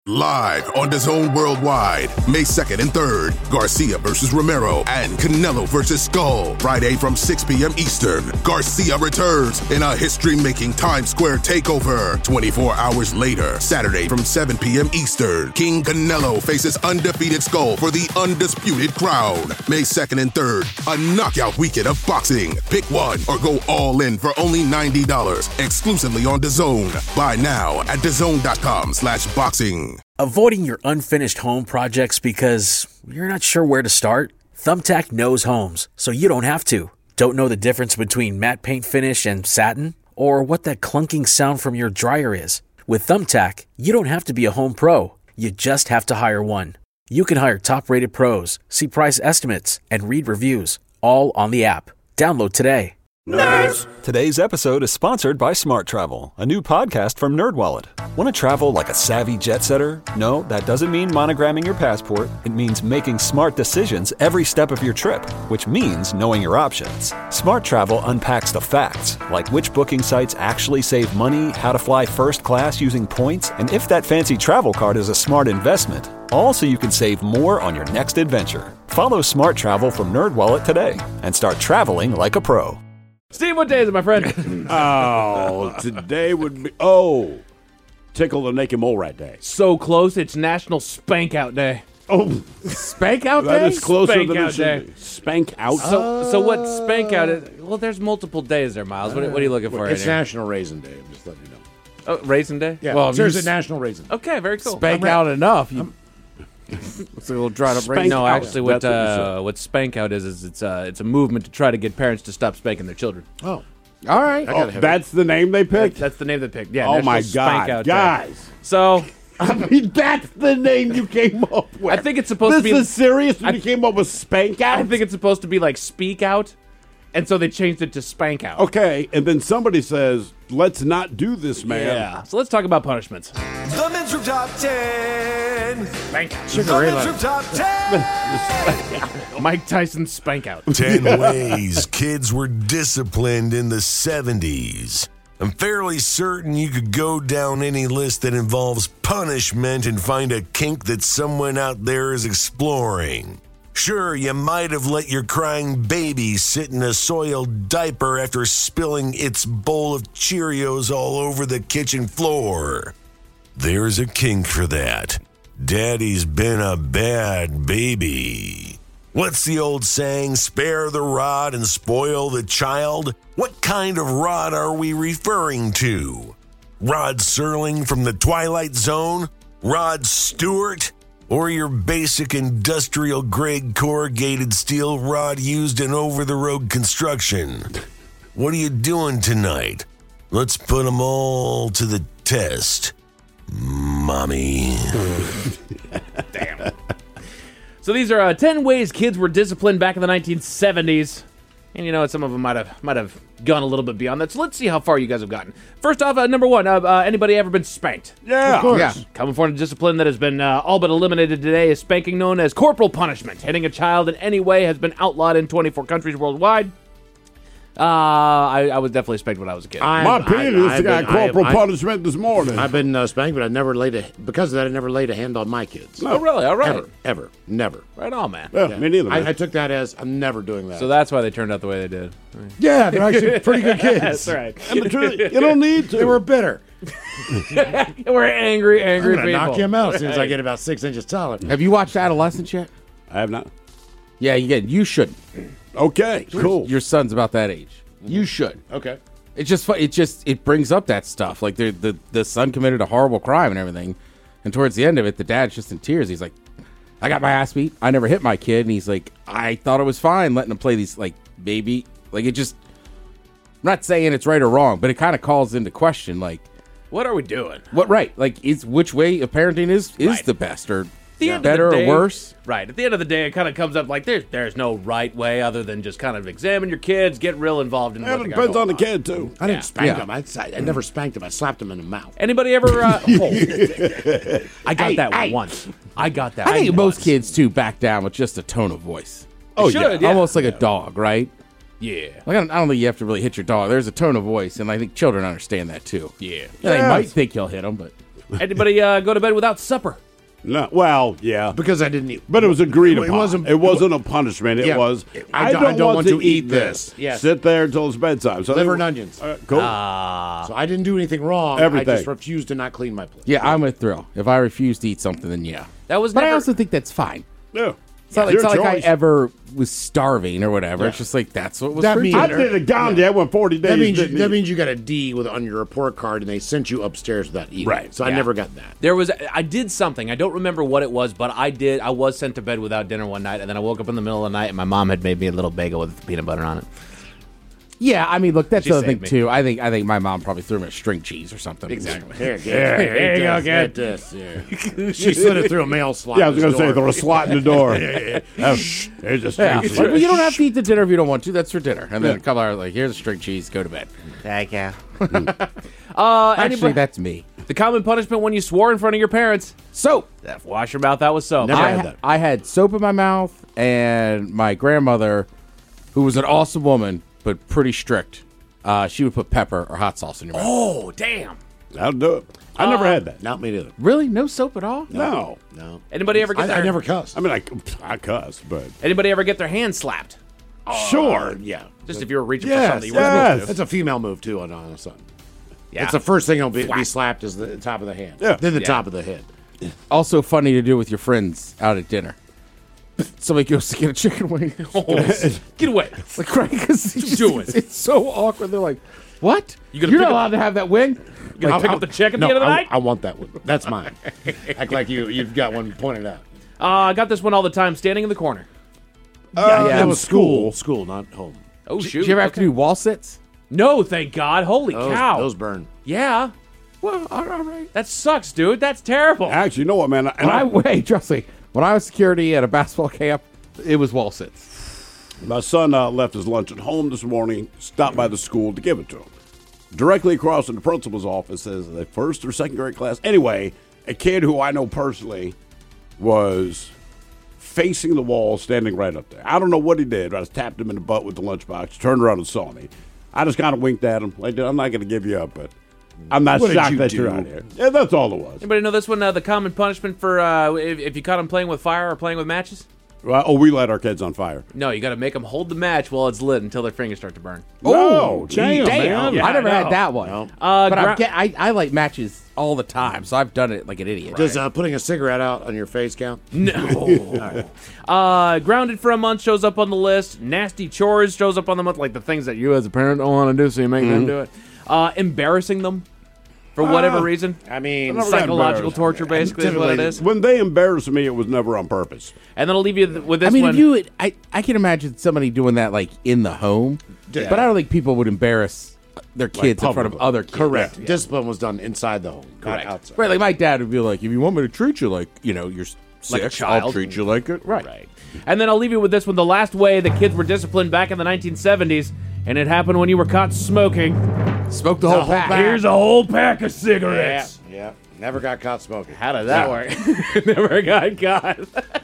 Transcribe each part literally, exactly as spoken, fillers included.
Live on DAZN Worldwide, May second and third, Garcia versus Romero and Canelo versus Skull. Friday from six p.m. Eastern, Garcia returns in a history-making Times Square takeover. twenty-four hours later, Saturday from seven p.m. Eastern, King Canelo faces undefeated Skull for the undisputed crown. May second and third, a knockout weekend of boxing. Pick one or go all in for only ninety dollars, exclusively on DAZN. Buy now at DAZN.com slash boxing. Avoiding your unfinished home projects because you're not sure where to start? Thumbtack knows homes, so you don't have to. Don't know the difference between matte paint finish and satin? Or what that clunking sound from your dryer is? With Thumbtack, you don't have to be a home pro. You just have to hire one. You can hire top-rated pros, see price estimates, and read reviews, all on the app. Download today. Nerds! Today's episode is sponsored by Smart Travel, a new podcast from NerdWallet. Want to travel like a savvy jet setter? No, that doesn't mean monogramming your passport. It means making smart decisions every step of your trip, which means knowing your options. Smart Travel unpacks the facts, like which booking sites actually save money, how to fly first class using points, and if that fancy travel card is a smart investment. All so you can save more on your next adventure. Follow Smart Travel from NerdWallet today and start traveling like a pro. Steve, what day is it, my friend? Oh, today would be, oh, Tickle the Naked Mole Rat Day. So close, it's National Spank Out Day. Oh, Spank Out Day? That is closer Spank than out it should day. be. Spank Out? So, so what Spank Out is? Well, there's multiple days there, Miles. What, what are you looking for? It's in here? National Raisin Day. I'm just letting you know. Oh, Raisin Day? Yeah, Well, seriously, you National Raisin. Okay, very cool. Spank out enough. You, it's a little dried up. Spank No, out. actually, what That's what you uh, said. what Spank Out is is it's uh, it's a movement to try to get parents to stop spanking their children. Oh, all right. oh that's the name they That, picked? that's the name they picked. Yeah. Oh, National my Spank God. Out Day. Guys. So I mean, that's the name you came up with. I think it's supposed this to be. is serious when I- you came up with Spank Out? I think it's supposed to be like Speak Out, and so they changed it to Spank Out. Okay, and then somebody says, let's not do this, man. Yeah. So let's talk about punishments. The Men's Room Top ten. Spank Out. Sugar The Ray Men's Leonard. Room Top ten. Mike Tyson Spank Out. ten ways kids were disciplined in the seventies. I'm fairly certain you could go down any list that involves punishment and find a kink that someone out there is exploring. Sure, you might have let your crying baby sit in a soiled diaper after spilling its bowl of Cheerios all over the kitchen floor. There's a kink for that. Daddy's been a bad baby. What's the old saying? Spare the rod and spoil the child? What kind of Rod are we referring to? Rod Serling from the Twilight Zone? Rod Stewart? Or your basic industrial grade corrugated steel rod used in over-the-road construction? What are you doing tonight? Let's put them all to the test, Mommy. So these are uh, ten ways kids were disciplined back in the nineteen seventies. And you know what, some of them might have might have gone a little bit beyond that. So let's see how far you guys have gotten. First off, uh, number one, uh, uh, anybody ever been spanked? Yeah. Of course. Yeah. Common form of discipline that has been uh, all but eliminated today is spanking, known as corporal punishment. Hitting a child in any way has been outlawed in twenty-four countries worldwide. Uh, I, I was definitely spanked when I was a kid. I- My I- penis I've got been- I- corporal I- punishment this morning. I've been uh, spanked, but I never laid a because of that. I never laid a hand on my kids. oh, really? All right. Ever, ever, never. Right on, man. yeah, me neither, man. I, I took that as I'm never doing that. So that's why they turned out the way they did. yeah, they're actually pretty good kids. That's right. And the truth, you don't need to. They were bitter. We're angry, angry I'm gonna people. knock him out as soon as I get about six inches taller. Have you watched Adolescence yet? I have not. Yeah, you get. You should. Okay, cool. Your son's about that age. You should. Okay. It's just fu- it just it brings up that stuff. Like the the the son committed a horrible crime and everything, and towards the end of it, the dad's just in tears. He's like, "I got my ass beat. I never hit my kid," and he's like, "I thought it was fine letting him play these like baby like it just." I'm not saying it's right or wrong, but it kind of calls into question like What are we doing? what right like is which way of parenting is is Right. the best or The end of better the day- or worse. Right. At the end of the day, it kind of comes up like there's there's no right way other than just kind of examine your kids, get real involved in Yeah, what it they got depends going on the kid, too. I didn't Yeah. spank Yeah. him. I, I, I never spanked him. I slapped him in the mouth. Anybody ever? Uh, oh. I got Hey, that hey. once. I got that. I think once. most kids too back down with just a tone of voice. Oh, should, yeah. Almost like a dog, right? Yeah. Like I don't, I don't think you have to really hit your dog. There's a tone of voice, and I think children understand that too. Yeah. They Yes. might think you'll hit them, but Anybody uh, go to bed without supper? No, well, yeah. Because I didn't eat. But it was agreed It upon. wasn't- It wasn't a punishment. It Yeah. was, I I don't- don't, I don't want, to eat this. Yes. Sit there until it's bedtime. So they Liver were- and onions. Uh, cool. So I didn't do anything wrong. Everything. I just refused to not clean my plate. Yeah, I'm with Thrill. If I refuse to eat something, then yeah. That was But I never- also think that's fine. yeah. It's not, Your it's not like I choice. ever was starving or whatever. It's just like that's what was That for means- I dinner. did a Gandhi. I went forty days. That means you, didn't that eat. means you got a D with on your report card, and they sent you upstairs without eating. Right. So I Yeah. never got that. There was I did something. I don't remember what it was, but I did. I was sent to bed without dinner one night, and then I woke up in the middle of the night, and my mom had made me a little bagel with peanut butter on it. Yeah, I mean, look, that's She the other thing saved me. too. I think I think my mom probably threw me a string cheese or something. Exactly. Here, Here, here you go, get this. Yeah. She slid it through a mail slot. Yeah, I was in going to his say door. throw a slot in the door. Oh, There's a Yeah, string like, well, you cheese. don't have to eat the dinner if you don't want to. That's for dinner. And then Yeah. a couple hours like, here's a string cheese. Go to bed. Thank you. uh, Actually, anybody- that's me. the common punishment when you swore in front of your parents. Soap. Wash your mouth out with soap. Never I, had ha- that. I had soap in my mouth, and my grandmother, who was an awesome woman but pretty strict, uh, she would put pepper or hot sauce in your mouth. Oh, damn. I'll do it. I never had that. Not me neither. Really? No soap at all? No. No. Anybody ever get I, their I never cussed. I mean, I, I cuss, but Anybody ever get their hand slapped? sure. Yeah. Just if you were reaching for Yes, something you weren't yes. supposed to. That's a female move too on, on a son. Yeah. That's the first thing that'll be, be slapped is the top of the hand. Yeah. Then the Yeah. top of the head. Also funny to do with your friends out at dinner. Somebody goes to get a chicken wing. Get away. Like, right? Because it's, do it's, it. it's so awkward. They're like, what? You gonna You're pick not up- allowed to have that wing? You gonna pick up the check at the No, end of the I, night? I want that one. That's mine. Act like you, you've got one pointed out. Uh, I got this one all the time, standing in the corner. Uh, that in was school. School, not home. Oh, shoot. Did you ever have Okay. to do wall sits? No, thank God. Holy Those, cow. those burn. Yeah. Well, all right. That sucks, dude. That's terrible. Actually, you know what, man? And When I, I, wait, trust me. When I was security at a basketball camp, it was wall sits. my son uh, left his lunch at home this morning, stopped by the school to give it to him. Directly across from the principal's office is the first or second grade class. Anyway, a kid who I know personally was facing the wall, standing right up there. I don't know what he did. I just tapped him in the butt with the lunchbox, turned around and saw me. I just kind of winked at him. Like, I'm not going to give you up, but I'm not What did shocked you that you're do? out here. Yeah, that's all it was. Anybody know this one? Uh, the common punishment for uh, if, if you caught them playing with fire or playing with matches? Well, oh, we light our kids on fire. No, you got to make them hold the match while it's lit until their fingers start to burn. Oh, damn, man. I never Yeah, had no. that one. No. Uh, But gra- I, get, I, I light matches all the time, so I've done it like an idiot. Does uh, putting a cigarette out on your face count? No. uh, grounded for a month shows up on the list. Nasty chores shows up on the month, like the things that you as a parent don't want to do, so you make them do it. Uh, embarrassing them for whatever Ah. reason. I mean, never got Psychological embarrassed. torture, basically, is what it typically- is. When they embarrass me, it was never on purpose. And then I'll leave you th- with this I mean, one. if you, I, I can imagine somebody doing that like in the home, but I don't think people would embarrass their kids in front of publicly. other kids. correct. Discipline was done inside the home, Correct. not outside. Right, like my dad would be like, if you want me to treat you like, you know, you're Like a sick, child. I'll treat you like it. Right. Right. And then I'll leave you with this one. The last way the kids were disciplined back in the nineteen seventies, and it happened when you were caught smoking. Smoke the whole whole pack. pack. Here's a whole pack of Yeah, cigarettes. yeah. Never got caught smoking. How did that work? Never got caught.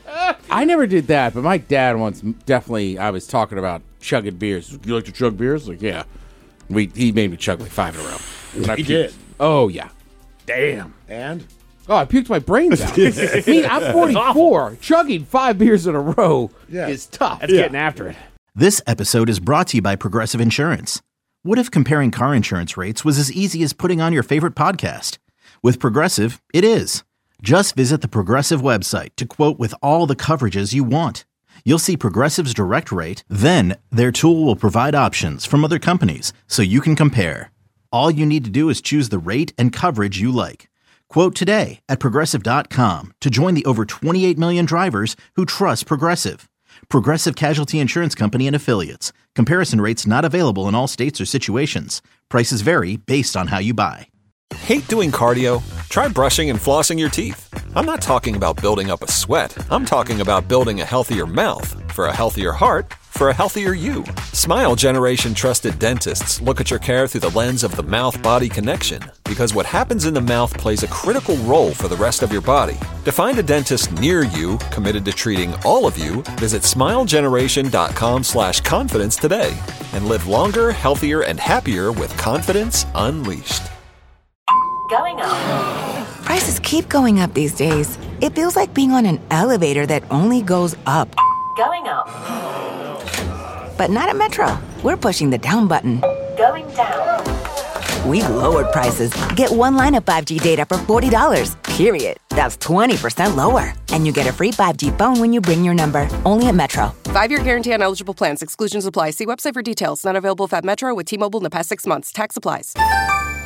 I never did that, but my dad once definitely, I was talking about chugging beers. You like to chug beers? Like, yeah. We He made me chug like five in a row. And I He puked. did. Oh, yeah. Damn. And Oh, I puked my brains out. I mean, I'm forty-four. Chugging five beers in a row Yeah. is tough. That's getting after it. This episode is brought to you by Progressive Insurance. What if comparing car insurance rates was as easy as putting on your favorite podcast? With Progressive, it is. Just visit the Progressive website to quote with all the coverages you want. You'll see Progressive's direct rate, then their tool will provide options from other companies so you can compare. All you need to do is choose the rate and coverage you like. Quote today at Progressive dot com to join the over twenty-eight million drivers who trust Progressive. Progressive Casualty Insurance Company and Affiliates. Comparison rates not available in all states or situations. Prices vary based on how you buy. Hate doing cardio? Try brushing and flossing your teeth. I'm not talking about building up a sweat. I'm talking about building a healthier mouth. For a healthier heart, for a healthier you. Smile Generation trusted dentists look at your care through the lens of the mouth-body connection, because what happens in the mouth plays a critical role for the rest of your body. To find a dentist near you committed to treating all of you, visit smilegeneration.com slash confidence today and live longer, healthier, and happier with confidence unleashed. Going on. Prices keep going up these days. It feels like being on an elevator that only goes up. Going up. But not at Metro. We're pushing the down button. Going down. We've lowered prices. Get one line of five G data for forty dollars, period. That's twenty percent lower. And you get a free five G phone when you bring your number. Only at Metro. Five-year guarantee on eligible plans. Exclusions apply. See website for details. Not available if at Metro with T-Mobile in the past six months. Tax applies.